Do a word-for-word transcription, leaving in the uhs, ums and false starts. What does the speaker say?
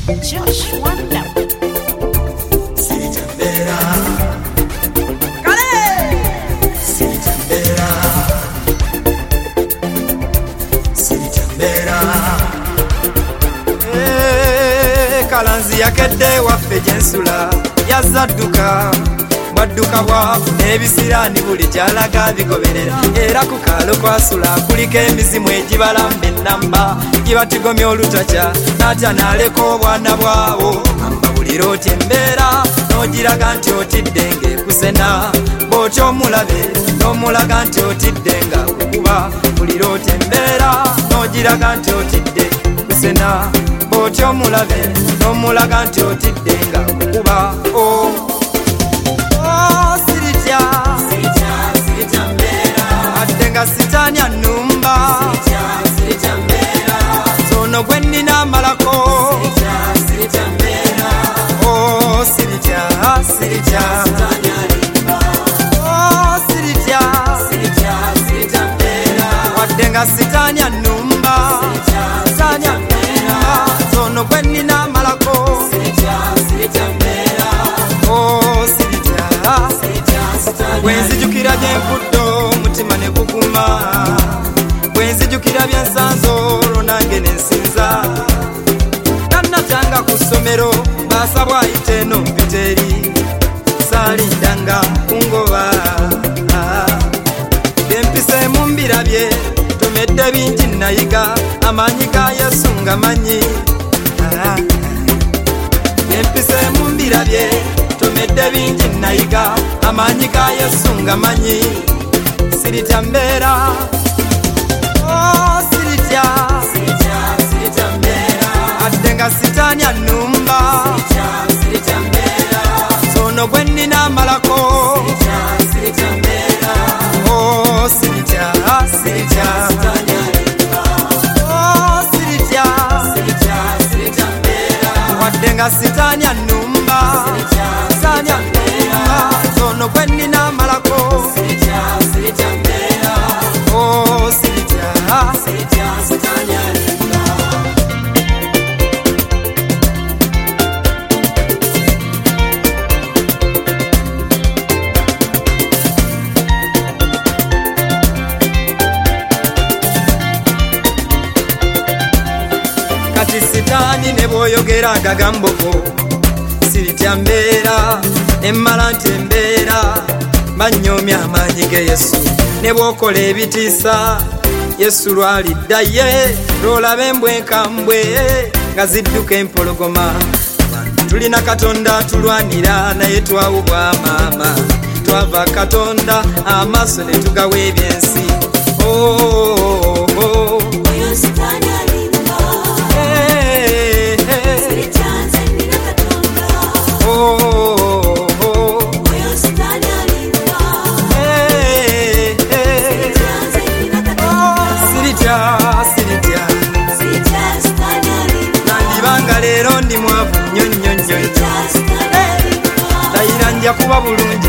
Josh Wonder. Sitembera Kale Sitembera Sitembera Eh kalanzi yakedde waffe jensula yazadduka Badduka bwafu n'ebisiraani buli kyalaga bigoberera era ku kaalo kwasula kuliko emizimu egibalamba ennamba gibatigomya olutakya n'atya n'aleka obwana bwawo amba buli looti embeera n'ogiraga nti otidde ng'ekusena bw'otyo omulabe n'omulaga nti otidde nga kukuba buli looti embeera n'ogiraga nti otidde kusena bw'otyo omulabe n'omulaga nti otidde nga kukuba o Adenga sitani anumba Sono gwenni na malako Oh sirija, sirija Oh sirija Adenga sitani anumba Sitani anumba Sono gwenni na malako Oh sirija Bwenzijukira jenkudo mutima ne kuguma Bwenzijukira byensanzo lonange nensinza Nannatanga ku ssomero basabwa ayite no mpiteri salindanga kungoba Bempise mu mbirabye tumedde bingi nayiga amanyi ga Yesu nga manyi Bempise mu mbirabye tumedde bingi nayiga amanyi ga Yesu nga manyi Sirita mbera Oh sirita Sirita Sirita mbera Adenga sitani anumba Sirita Sirita mbera Sono gwenni na malako Sirita Sirita mbera Oh sirita Sirita Oh sirita Sirita Sirita mbera Adenga sitani anumba Sirita Sitani anumba Sono gwenni na malako Sirita Sirita mbera Oh sirita Sirita Sitani anumba Kati sitani ne bwoyogera agagamboko Sirita mbera emmala nti embeera banyoomya amaanyi ge Yesu ne bw'okola ebitiisa Yesu lwaliddaye lw'olaba embwa enkambwe nga zidduka empologoma tulina Katonda tulwanira naye twawubwa maama twava Katonda amaaso ne tugawa ebyensi oh, oh, oh. Hey, hey. Oh, oh. Hey, hey. Sirita, sirita Nandibanga leero ndi mwavu nnyo nnyo nnyo Dayira nja kuba bulungi